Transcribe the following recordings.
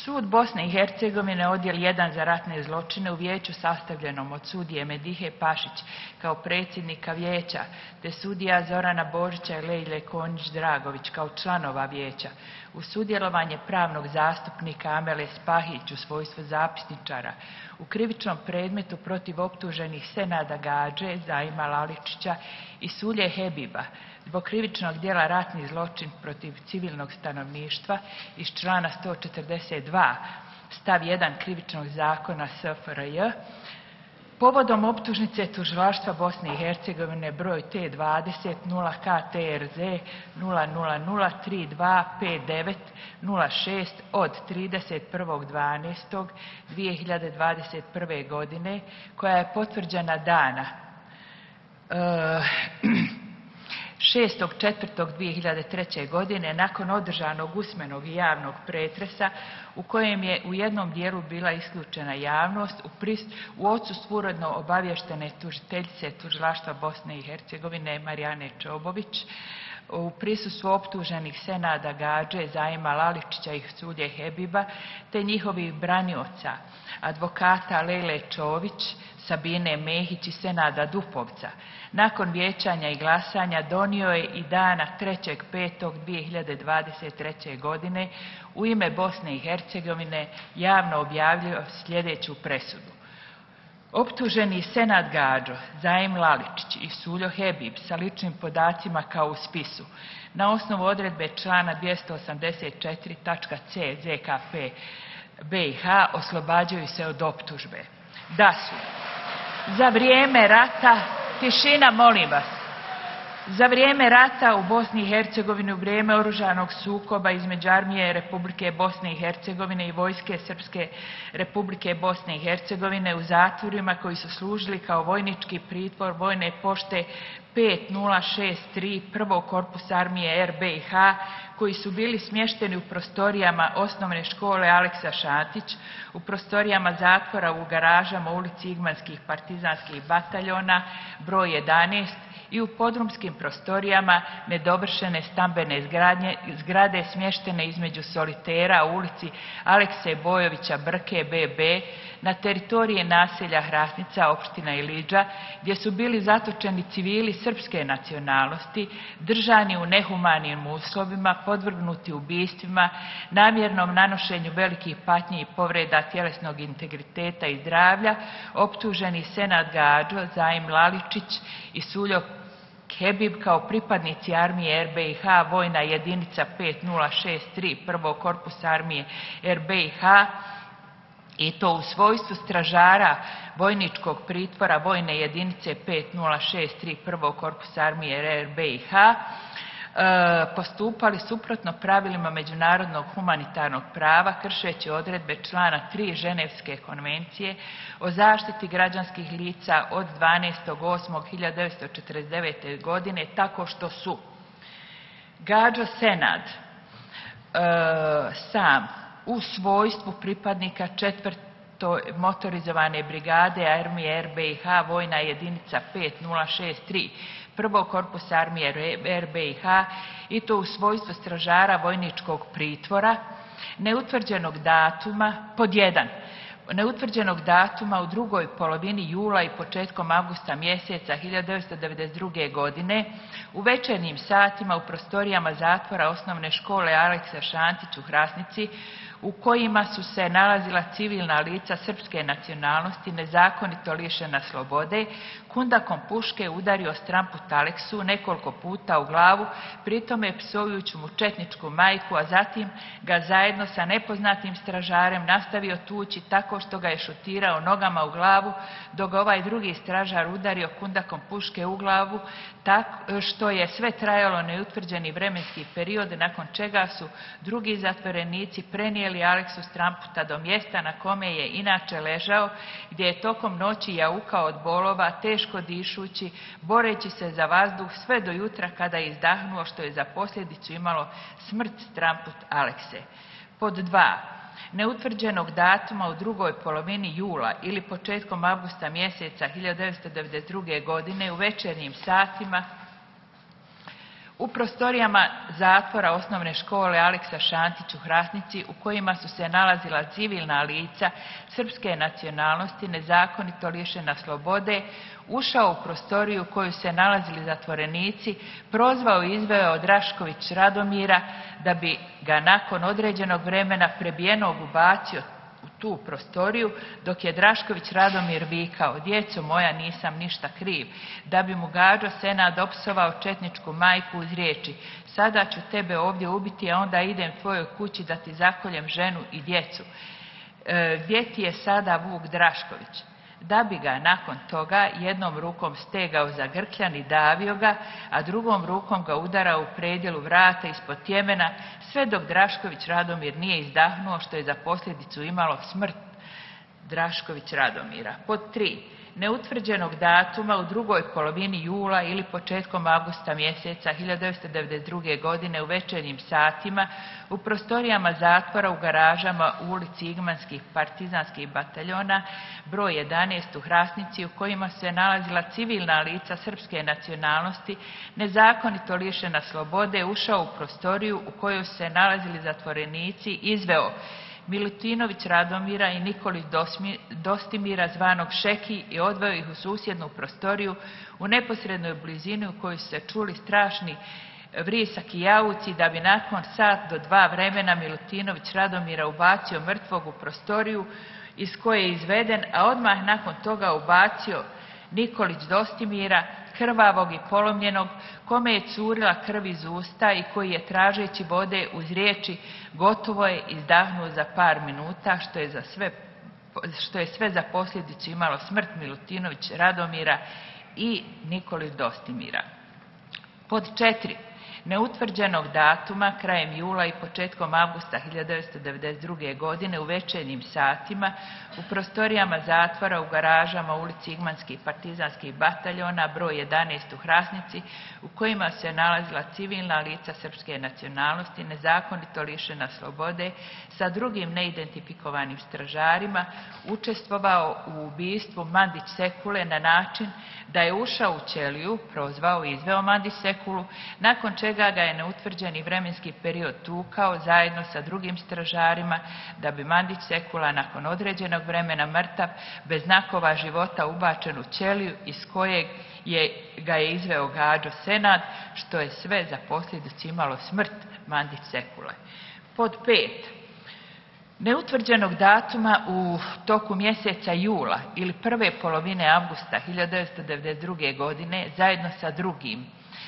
Sud Bosne i Hercegovine, odjel 1 za ratne zločine u vijeću sastavljenom od sudije Medihe Pašić kao predsjednika vijeća, te sudija Zorana Božića i Lejle Konjić-Dragović kao članova vijeća, uz sudjelovanje pravnog zastupnika Amele Spahić u svojstvu zapisničara, u krivičnom predmetu protiv optuženih Senada Gađe, Zaima Laličića i Sulje Hebiba zbog krivičnog djela ratni zločin protiv civilnog stanovništva iz člana 142 stav 1 krivičnog zakona SFRJ, povodom optužnice tužilaštva Bosne i Hercegovine broj T20 0KTRZ 000325906 od 31.12.2021. godine, koja je potvrđena dana 6.4.2003. godine nakon održanog usmenog i javnog pretresa u kojem je u jednom dijelu bila isključena javnost u odsustvu uredno obavještene tužiteljice tužilaštva Bosne i Hercegovine Marijane Čobović, u prisustvu optuženih Senada Gađe, Zaima Laličića i Sulje Hebiba, te njihovih branioca, advokata Lejle Čović, Sabine Mehić i Senada Dupovca, nakon vijećanja i glasanja donio je i dana 3.5.2023. godine u ime Bosne i Hercegovine javno objavio sljedeću presudu. Optuženi Senad Gađo, Zaim Laličić i Suljo Hebib sa ličnim podacima kao u spisu, na osnovu odredbe člana 284.c ZKP BiH oslobađaju se od optužbe da su za vrijeme rata, tišina molim vas, za vrijeme rata u Bosni i Hercegovini, u vrijeme oružanog sukoba između Armije Republike Bosne i Hercegovine i Vojske Srpske Republike Bosne i Hercegovine u zatvorima koji su služili kao vojnički pritvor Vojne pošte 5063 prvog korpusa Armije RBiH, koji su bili smješteni u prostorijama osnovne škole Aleksa Šantić, u prostorijama zatvora u garažama u ulici Igmanskih partizanskih bataljona broj 11 i u podrumskim prostorijama nedovršene stambene zgrade smještene između solitera u ulici Alekse Bojovića Brke BB na teritorije naselja Hrasnica, opština Ilidža, gdje su bili zatočeni civili srpske nacionalnosti, držani u nehumanim uslovima, podvrgnuti ubistvima, namjernom nanošenju velikih patnji i povreda tjelesnog integriteta i zdravlja, optuženi Senad Gađo, Zaim Laličić i Suljo Hebib kao pripadnici Armije RBiH, vojna jedinica 5063 prvog korpusa Armije RBiH, i to u svojstvu stražara vojničkog pritvora vojne jedinice 5063 prvog korpusa Armije RBiH, postupali suprotno pravilima međunarodnog humanitarnog prava, kršeći odredbe člana 3 Ženevske konvencije o zaštiti građanskih lica od 12.8.1949. godine, tako što su Gađo Senad sam u svojstvu pripadnika 4. motorizovane brigade Armije RBiH, vojna jedinica 5063 prvog korpusa Armije RBiH, i to u svojstvu stražara vojničkog pritvora, neutvrđenog datuma, pod 1, neutvrđenog datuma u drugoj polovini jula i početkom avgusta mjeseca 1992. godine u večernjim satima u prostorijama zatvora osnovne škole Aleksa Šantić u Hrasnici, u kojima su se nalazila civilna lica srpske nacionalnosti nezakonito lišena slobode, kundakom puške udario Stramput Aleksu nekoliko puta u glavu, pritome psujući mu četničku majku, a zatim ga zajedno sa nepoznatim stražarem nastavio tući tako što ga je šutirao nogama u glavu, dok ga ovaj drugi stražar udario kundakom puške u glavu, tako što je sve trajalo neutvrđeni vremenski period, nakon čega su drugi zatvorenici prenijeli Aleksu Stramputa do mjesta na kome je inače ležao, gdje je tokom noći jaukao od bolova, teško dišući, boreći se za vazduh sve do jutra kada je izdahnuo, što je za posljedicu imalo smrt Stramput Alekse. Pod 2. Neutvrđenog datuma u drugoj polovini jula ili početkom avgusta mjeseca 1992. godine u večernjim satima U prostorijama zatvora osnovne škole Aleksa Šantić u Hrasnici, u kojima su se nalazila civilna lica srpske nacionalnosti nezakonito lišena slobode, ušao u prostoriju u kojoj se nalazili zatvorenici, prozvao i izveo Drašković Radomira da bi ga nakon određenog vremena prebijenog ubacio u tu prostoriju, dok je Drašković Radomir vikao: "Djeco moja, nisam ništa kriv", da bi mu Gađo Senad opsovao četničku majku uz riječi: "Sada ću tebe ovdje ubiti, a onda idem tvojoj kući da ti zakoljem ženu i djecu. Gdje ti je sada Vuk Drašković?" Da bi ga nakon toga jednom rukom stegao za grkljan i davio ga, a drugom rukom ga udarao u predjelu vrata ispod tjemena, sve dok Drašković Radomir nije izdahnuo, što je za posljedicu imalo smrt Drašković Radomira. Pod 3. Neutvrđenog datuma u drugoj polovini jula ili početkom avgusta mjeseca 1992. godine u večernjim satima u prostorijama zatvora u garažama u ulici Igmanskih partizanskih bataljona broj 11 u Hrasnici, u kojima se nalazila civilna lica srpske nacionalnosti nezakonito lišena slobode, ušao u prostoriju u kojoj su se nalazili zatvorenici, izveo Milutinović Radomira i Nikolić Dostimira zvanog Šeki i odveo ih u susjednu prostoriju u neposrednoj blizini u kojoj su se čuli strašni vrisak i jauci, da bi nakon sat do 2 vremena Milutinović Radomira ubacio mrtvog u prostoriju iz koje je izveden, a odmah nakon toga ubacio Nikolić Dostimira, krvavog i polomljenog, kome je curila krv iz usta i koji je tražeći vode uz riječi "gotovo je" izdahnuo za par minuta, što je sve za posljedicu imalo smrt Milutinović Radomira i Nikolić Dostimira. Pod 4. Neutvrđenog datuma krajem jula i početkom avgusta 1992. godine u večernjim satima u prostorijama zatvora u garažama u ulici Igmanskih partizanskih bataljona broj 11 u Hrasnici, u kojima se nalazila civilna lica srpske nacionalnosti nezakonito lišena slobode sa drugim neidentifikovanim stražarima, učestvovao u ubistvu Mandić Sekule na način da je ušao u ćeliju, prozvao i izveo Mandić Sekulu, nakon čega ga je neutvrđeni vremenski period tukao zajedno sa drugim stražarima, da bi Mandić Sekula nakon određenog vremena mrtav, bez znakova života, ubačen u ćeliju iz kojeg ga je izveo Gađo Senad, što je sve za posljedicu imalo smrt Mandić Sekule. Pod 5. Neutvrđenog datuma u toku mjeseca jula ili prve polovine avgusta 1992. godine zajedno sa drugim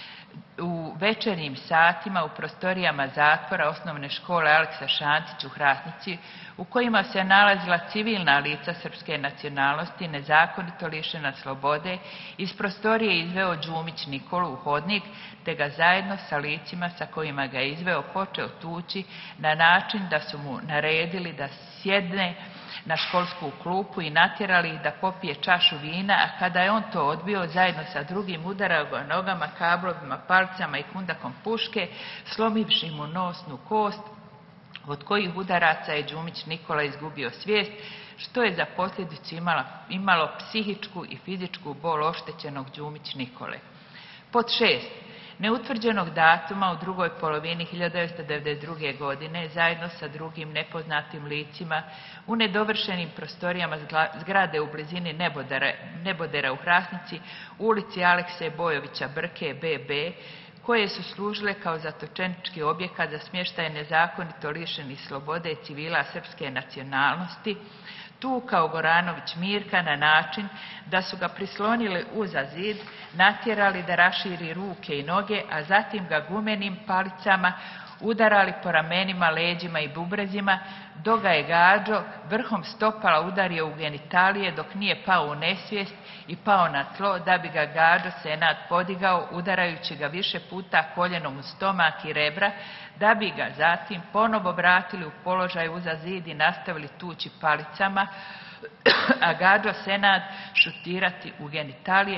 u večernjim satima u prostorijama zatvora osnovne škole Aleksa Šantić u Hrasnici, u kojima se nalazila civilna lica srpske nacionalnosti nezakonito lišena slobode, iz prostorije izveo Đumić Nikolu u hodnik, te ga zajedno sa licima sa kojima ga je izveo počeo tući na način da su mu naredili da sjedne na školsku klupu i natjerali ih da popije čašu vina, a kada je on to odbio, zajedno sa drugim udarao ga nogama, kablovima, palicama i kundakom puške, slomivši mu nosnu kost, od kojih udaraca je Đumić Nikola izgubio svijest, što je za posljedicu imalo psihičku i fizičku bol oštećenog Đumić Nikole. Pod 6. Neutvrđenog datuma u drugoj polovini 1992. godine zajedno sa drugim nepoznatim licima u nedovršenim prostorijama zgrade u blizini Nebodera u Hrasnici, ulici Alekse Bojovića Brke BB, koje su služile kao zatočenički objekat za smještaj nezakonito lišenih slobode civila srpske nacionalnosti, tukao Goranović Mirka na način da su ga prislonili uza zid, natjerali da raširi ruke i noge, a zatim ga gumenim palicama udarali po ramenima, leđima i bubrezima, dok ga je Gađo vrhom stopala udario u genitalije dok nije pao u nesvijest i pao na tlo, da bi ga Gađo Senad podigao udarajući ga više puta koljenom u stomak i rebra, da bi ga zatim ponovo vratili u položaj uza zid i nastavili tući palicama, a Gađo Senad šutirati u genitalije,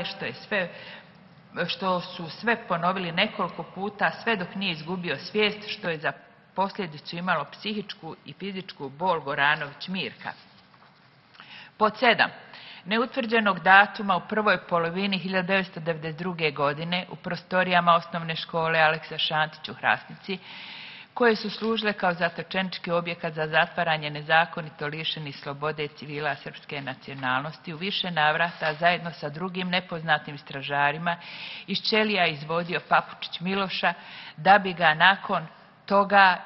što su sve ponovili nekoliko puta sve dok nije izgubio svijest, što je za posljedicu imalo psihičku i fizičku bol Goranović Mirka. Pod 7. neutvrđenog datuma u prvoj polovini 1992. godine u prostorijama osnovne škole Aleksa Šantić u Hrasnici, koje su služile kao zatočenički objekat za zatvaranje nezakonito lišenih slobode civila srpske nacionalnosti, u više navrata zajedno sa drugim nepoznatim stražarima iz ćelija izvodio Papučić Miloša, da bi ga nakon toga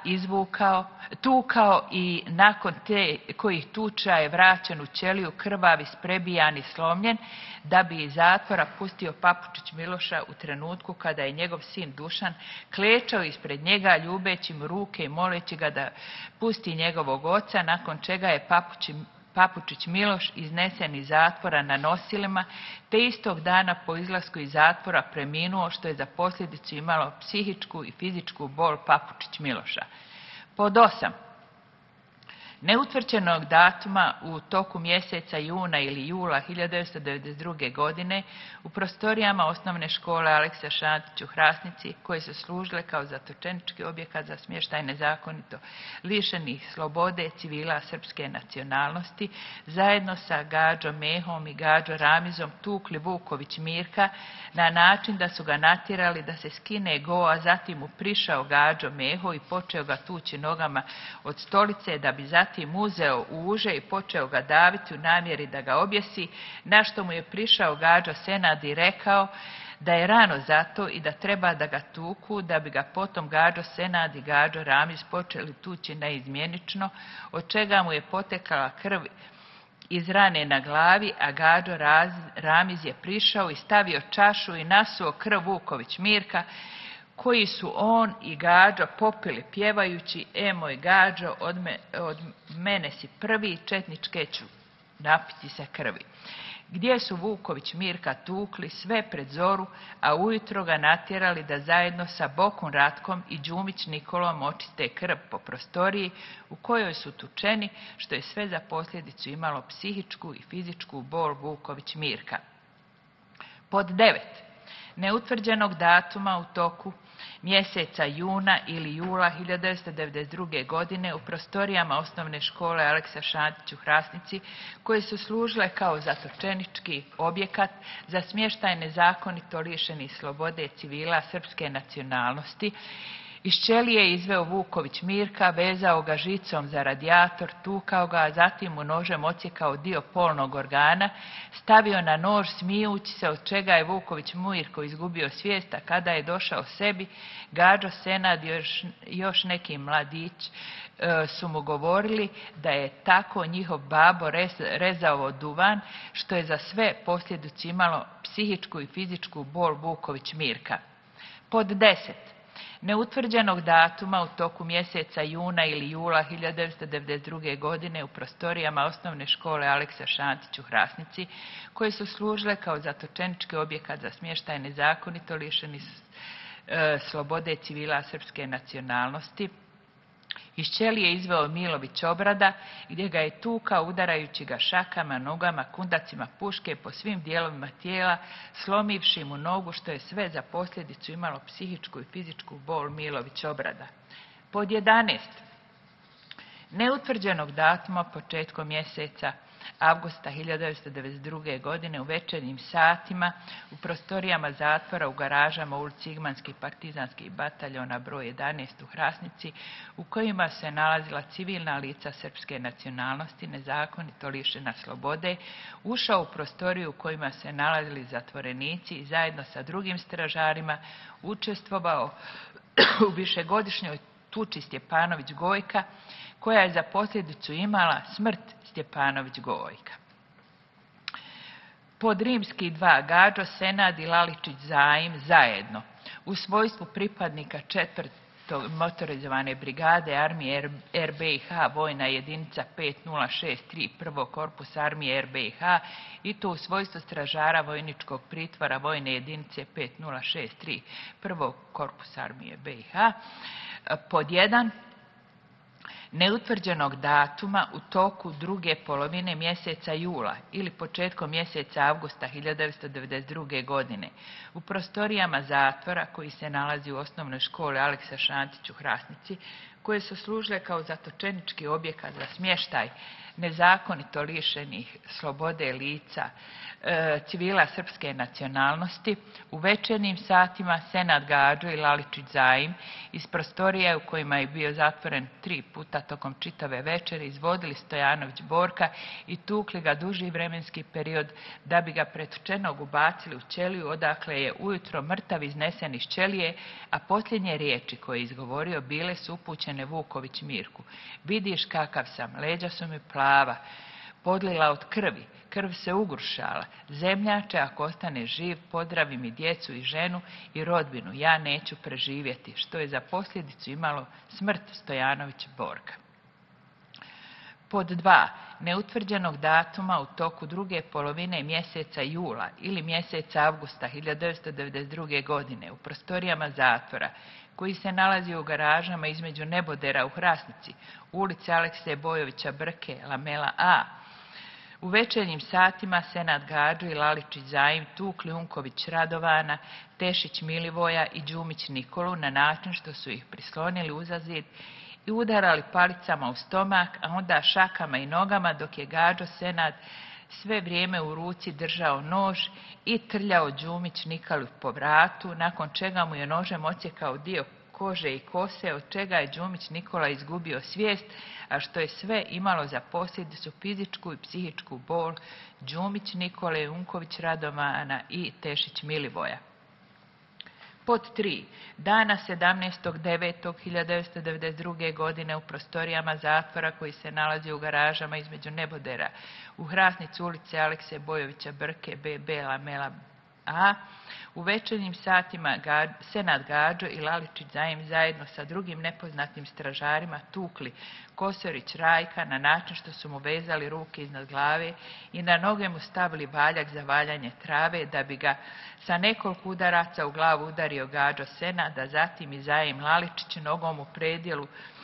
tukao i nakon kojih tuča je vraćen u ćeliju krvav, isprebijan i slomljen, da bi iz zatvora pustio Papučić Miloša u trenutku kada je njegov sin Dušan klečao ispred njega, ljubeći mu ruke i moleći ga da pusti njegovog oca, nakon čega je Papučić Miloš iznesen iz zatvora na nosilima, te istog dana po izlasku iz zatvora preminuo, što je za posljedicu imalo psihičku i fizičku bol Papučić Miloša. Pod 8. Neutvrđenog datuma u toku mjeseca juna ili jula 1992. godine u prostorijama osnovne škole Aleksa Šantić u Hrasnici, koje su služile kao zatočenički objekat za smještaj nezakonito lišenih slobode civila srpske nacionalnosti, zajedno sa Gađom Mehom i Gađo Ramizom tukli Vuković Mirka na način da su ga natjerali da se skine go, a zatim mu prišao Gađo Meho i počeo ga tući nogama od stolice, da bi zatim uzeo u uže i počeo ga daviti u namjeri da ga objesi, na što mu je prišao Gađo Senad i rekao da je rano za to i da treba da ga tuku, da bi ga potom Gađo Senad i Gađo Ramiz počeli tući neizmjenično, od čega mu je potekala krv iz rane na glavi, a Gađo Ramiz je prišao i stavio čašu i nasuo krv Vuković Mirka, koji su on i Gađo popili pjevajući: "E moj Gađo, od mene si prvi, četničke ću napiti se krvi." Gdje su Vuković Mirka tukli sve pred zoru, a ujutro ga natjerali da zajedno sa Bokun Ratkom i Đumić Nikolom očiste krv po prostoriji u kojoj su tučeni, što je sve za posljedicu imalo psihičku i fizičku bol Vuković Mirka. Pod 9. Neutvrđenog datuma u toku mjeseca juna ili jula 1992. godine u prostorijama osnovne škole Aleksa Šantić u Hrasnici, koje su služile kao zatočenički objekat za smještaj nezakonito lišenih slobode civila srpske nacionalnosti, iz ćelije je izveo Vuković Mirka, vezao ga žicom za radijator, tukao ga, a zatim mu nožem odsjekao dio polnog organa, stavio na nož smijući se, od čega je Vuković Mirko izgubio svijest, a kada je došao sebi, Gađo Senad i još neki mladić su mu govorili da je tako njihov babo rezao duvan, što je za sve posljedicu imalo psihičku i fizičku bol Vuković Mirka. Pod 10. Neutvrđenog datuma u toku mjeseca juna ili jula 1992. godine u prostorijama osnovne škole Aleksa Šantić u Hrasnici, koje su služile kao zatočenički objekat za smještaj nezakonito lišenih slobode civila srpske nacionalnosti, iz ćelije je izveo Milović Obrada, gdje ga je tukao udarajući ga šakama, nogama, kundacima puške po svim dijelovima tijela, slomivši mu nogu, što je sve za posljedicu imalo psihičku i fizičku bol Milović Obrada. Pod 11. Neutvrđenog datuma početkom mjeseca avgusta 1992. godine u večernjim satima u prostorijama zatvora u garažama u ulici Igmanskih partizanskih bataljona broj 11 u Hrasnici, u kojima se nalazila civilna lica srpske nacionalnosti nezakonito lišena slobode, ušao u prostoriju u kojima se nalazili zatvorenici i zajedno sa drugim stražarima učestvovao u višegodišnjoj tuči Stjepanović Gojka, koja je za posljedicu imala smrt Stjepanović Gojka. Pod rimski 2. Gađo Senad i Laličić Zajim zajedno u svojstvu pripadnika 4. motorizovane brigade armije RBiH vojna jedinica 5063 prvog korpusa armije RBiH i to u svojstvu stražara vojničkog pritvora vojne jedinice 5063 prvog korpusa armije BiH. Pod 1. Neutvrđenog datuma u toku druge polovine mjeseca jula ili početkom mjeseca avgusta 1992. godine u prostorijama zatvora koji se nalazi u osnovnoj školi Aleksa Šantić u Hrasnici, koje su služile kao zatočenički objekat za smještaj nezakonito lišenih slobode lica civila srpske nacionalnosti, u večernjim satima Senad Gadžo i Laličić Zajim iz prostorija u kojima je bio zatvoren 3 puta tokom čitave večeri izvodili Stojanović Borka i tukli ga duži vremenski period da bi ga pretučenog ubacili u ćeliju odakle je ujutro mrtav iznesen iz ćelije, a posljednje riječi koje je izgovorio bile su upućene Vuković Mirku. Vidiš kakav sam, leđa su mi plava, podlila od krvi, krv se ugrušala. Zemljače, ako ostane živ, pozdravi mi djecu i ženu i rodbinu, ja neću preživjeti, što je za posljedicu imalo smrt Stojanović Borka. Pod 2. Neutvrđenog datuma u toku druge polovine mjeseca jula ili mjeseca avgusta 1992. godine u prostorijama zatvora, koji se nalazi u garažama između Nebodera u Hrasnici, ulici Alekse Bojovića Brke, Lamela A. U večernjim satima Senad Gadžo i Laličić Zajim tukli Unković Radovana, Tešić Milivoja i Đumić Nikolu na način što su ih prislonili uza zid i udarali palicama u stomak, a onda šakama i nogama, dok je Gadžo Senad sve vrijeme u ruci držao nož i trljao Đumić Nikolu po vratu, nakon čega mu je nožem odsjekao dio kože i kose, od čega je Đumić Nikola izgubio svijest, a što je sve imalo za posljedicu fizičku i psihičku bol Đumić Nikole, Unković Radovana i Tešić Milivoja. Pod 3. Dana 17.9.1992. godine u prostorijama zatvora koji se nalazi u garažama između Nebodera u Hrasnici, ulice Alekse Bojovića Brke, BB, Lamela A. U večernjim satima Senad Gadžo i Laličić Zajim zajedno sa drugim nepoznatim stražarima tukli Kosorić Rajka na način što su mu vezali ruke iznad glave i na noge mu stavili valjak za valjanje trave da bi ga sa nekoliko udaraca u glavu udario Gadžo Senad, a zatim i Zajim Laličić nogom u predjelu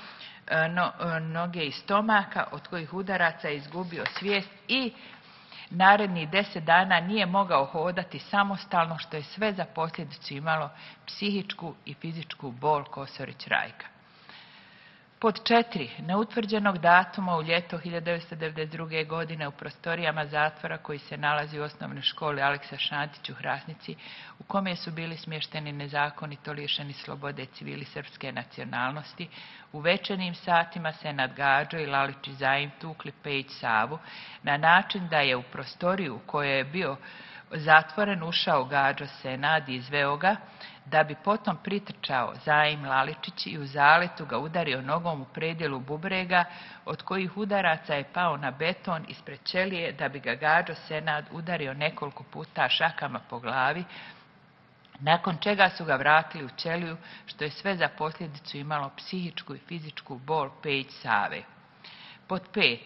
noge i stomaka, od kojih udaraca je izgubio svijest i narednih 10 dana nije mogao hodati samostalno, što je sve za posljedicu imalo psihičku i fizičku bol Kosorić Rajka. Pod 4. Neutvrđenog datuma u ljeto 1992. godine u prostorijama zatvora koji se nalazi u osnovnoj školi Aleksa Šantić u Hrasnici, u kome su bili smješteni nezakonito lišeni slobode civili srpske nacionalnosti, u večernjim satima Senad Gadžo i Laličić Zajim tukli Pejić Savu na način da je u prostoriju u kojoj je bio zatvoren ušao Gadžo Senad i izveo ga, da bi potom pritrčao Zajim Laličić i u zaletu ga udario nogom u predjelu bubrega, od kojih udaraca je pao na beton ispred ćelije, da bi ga Gadžo Senad udario nekoliko puta šakama po glavi, nakon čega su ga vratili u ćeliju, što je sve za posljedicu imalo psihičku i fizičku bol Pejić Save. Pod 5.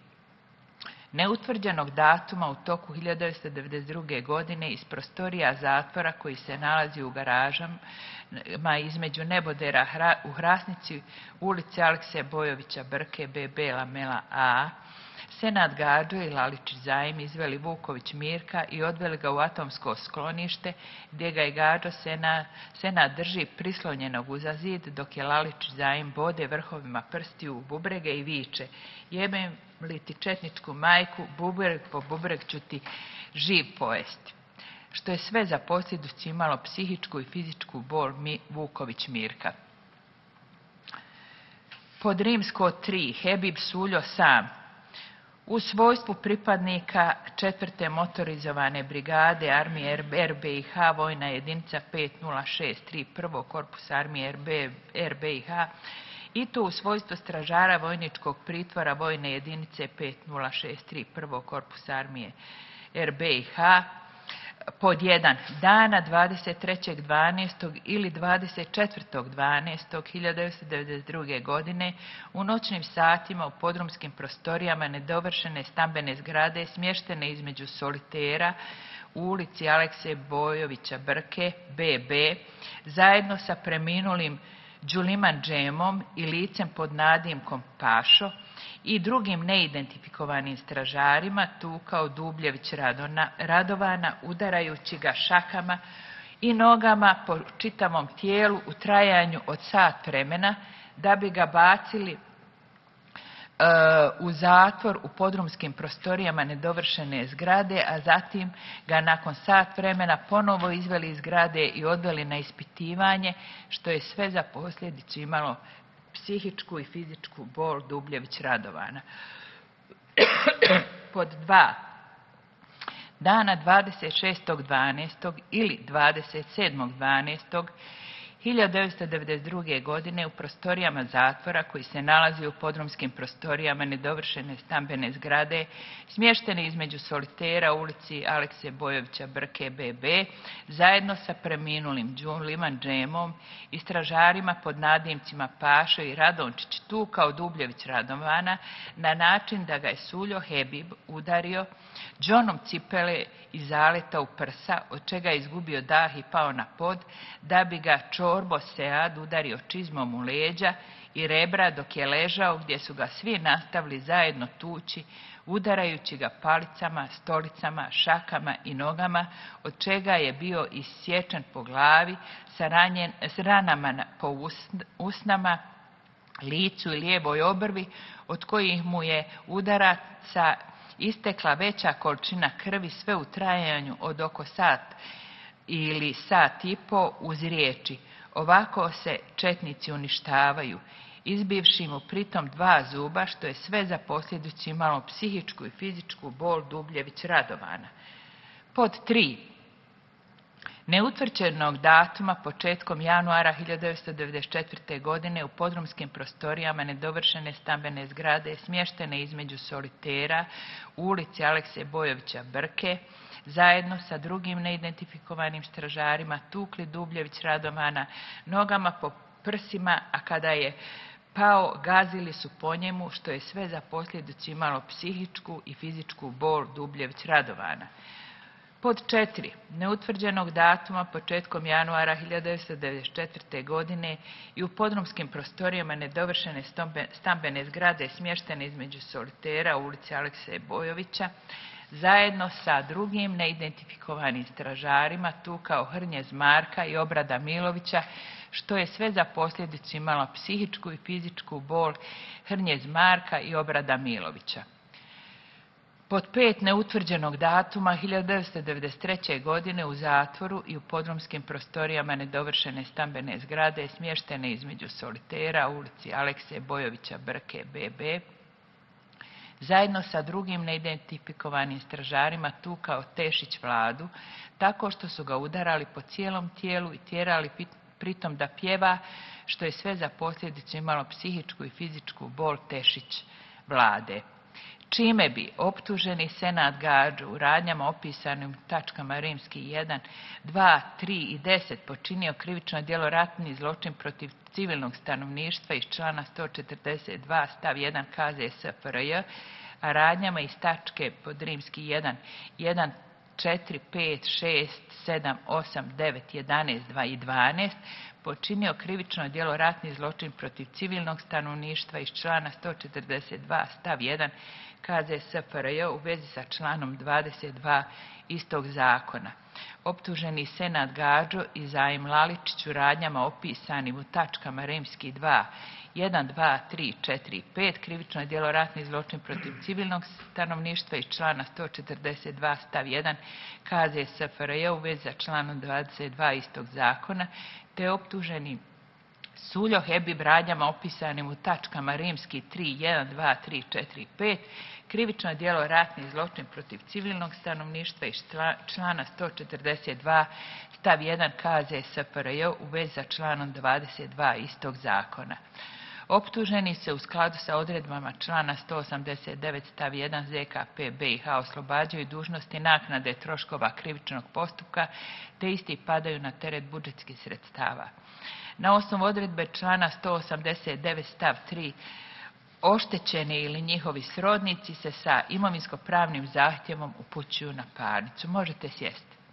Neutvrđenog datuma u toku 1992. godine iz prostorija zatvora koji se nalazi u garažama između Nebodera u Hrasnici, ulice Alekse Bojovića Brke, BB, Lamela A, Senad Gadžo i Laličić Zajim izveli Vuković Mirka i odveli ga u atomsko sklonište, gdje ga je Gadžo Senad drži prislonjenog uza zid, dok je Laličić Zajim bode vrhovima prstiju u bubrege i viče: jebem li ti četničku majku, bubreg po bubreg ću ti živ pojesti. Što je sve za posljedicu imalo psihičku i fizičku bol Vuković Mirka. Pod rimsko 3. Hebib Suljo sam. U svojstvu pripadnika 4. motorizovane brigade armije RBIH, vojna jedinica 50631. korpus armije RBIH, i to u svojstvu stražara vojničkog pritvora vojne jedinice 50631. korpus armije RBIH, pod 1. Dana 23.12. ili 24.12.1992. godine u noćnim satima u podrumskim prostorijama nedovršene stambene zgrade smještene između solitera u ulici Alekse Bojovića Brke, BB, zajedno sa preminulim Đuliman Džemom i licem pod nadimkom Pašo i drugim neidentifikovanim stražarima tukao Dubljević Radovana udarajući ga šakama i nogama po čitavom tijelu u trajanju od sat vremena, da bi ga bacili u zatvor u podrumskim prostorijama nedovršene zgrade, a zatim ga nakon sat vremena ponovo izveli iz zgrade i odveli na ispitivanje, što je sve za posljedicu imalo psihičku i fizičku bol Dubljević Radovana. Pod 2. Dana 26.12. ili 27.12.1992. godine u prostorijama zatvora koji se nalazi u podrumskim prostorijama nedovršene stambene zgrade smještene između solitera u ulici Alekse Bojovića Brke BB zajedno sa preminulim Đuliman Džemom i stražarima pod nadimcima Pašo i Radončić tukao Dubljević Radovana na način da ga je Suljo Hebib udario džonom cipele i zaleta u prsa, od čega je izgubio dah i pao na pod, da bi ga Čorbo Sead udario čizmom u leđa i rebra dok je ležao, gdje su ga svi nastavili zajedno tući, udarajući ga palicama, stolicama, šakama i nogama, od čega je bio isječen po glavi s ranama po usnama, licu i lijevoj obrvi, od kojih mu je udaraca istekla veća količina krvi, sve u trajanju od oko sat ili sat i po, uz riječi: ovako se četnici uništavaju, izbivši mu pritom 2 zuba, što je sve za posljedicu imalo psihičku i fizičku bol Dubljević Radovana. Pod 3. Neutvrđenog datuma početkom januara 1994. godine u podrumskim prostorijama nedovršene stambene zgrade smještene između solitera u ulici Alekse Bojovića Brke zajedno sa drugim neidentifikovanim stražarima tukli Dubljević Radovana nogama po prsima, a kada je pao gazili su po njemu, što je sve za posljedicu imalo psihičku i fizičku bol Dubljević Radovana. Pod 4. Neutvrđenog datuma početkom januara 1994. godine i u podrumskim prostorijama nedovršene stambene zgrade smještene između solitera u ulici Alekse Bojovića zajedno sa drugim neidentifikovanim stražarima tukao Hrnjez Marka i Obrada Milovića, što je sve za posljedicu imalo psihičku i fizičku bol Hrnjez Marka i Obrada Milovića. Pod 5. Neutvrđenog datuma 1993. godine u zatvoru i u podrumskim prostorijama nedovršene stambene zgrade smještene između solitera u ulici Alekse Bojovića Brke BB zajedno sa drugim neidentifikovanim stražarima tukao Tešić Vladu, tako što su ga udarali po cijelom tijelu i tjerali pritom da pjeva, što je sve za posljedicu imalo psihičku i fizičku bol Tešić Vlade. Čime bi optuženi Senad Gađu u radnjama opisanim u tačkama rimski 1, 2, 3 i 10 počinio krivično djelo ratni zločin protiv civilnog stanovništva iz člana 142 stav 1 KZ SFRJ, a radnjama iz tačke pod rimski 1, 1, 4, 5, 6, 7, 8, 9, 11, 2 i 12 počinio krivično djelo ratni zločin protiv civilnog stanovništva iz člana 142 stav 1 KZ SFRJ u vezi sa članom 22 istog zakona. Optuženi Senad Gađo i Zajim Laličić u radnjama opisanim u tačkama rimski 2, 1, 2, 3, 4 i 5 krivično djelo ratni zločin protiv civilnog stanovništva iz člana 142 stav 1 KZ SFRJ u vezi sa članom 22 istog zakona, te optuženi Suljo Hebib radnjama opisanim u tačkama rimski 3, 1, 2, 3, 4 i 5 krivično djelo ratni zločin protiv civilnog stanovništva iz člana 142 stav 1 KZ SFRJ u vezi sa članom 22 istog zakona. Optuženi se u skladu sa odredbama člana 189 stav 1 ZKP BiH oslobađaju dužnosti naknade troškova krivičnog postupka, te isti padaju na teret budžetskih sredstava. Na osnovu odredbe člana 189 stav 3 oštećeni ili njihovi srodnici se sa imovinsko-pravnim zahtjevom upućuju na parnicu. Možete sjesti.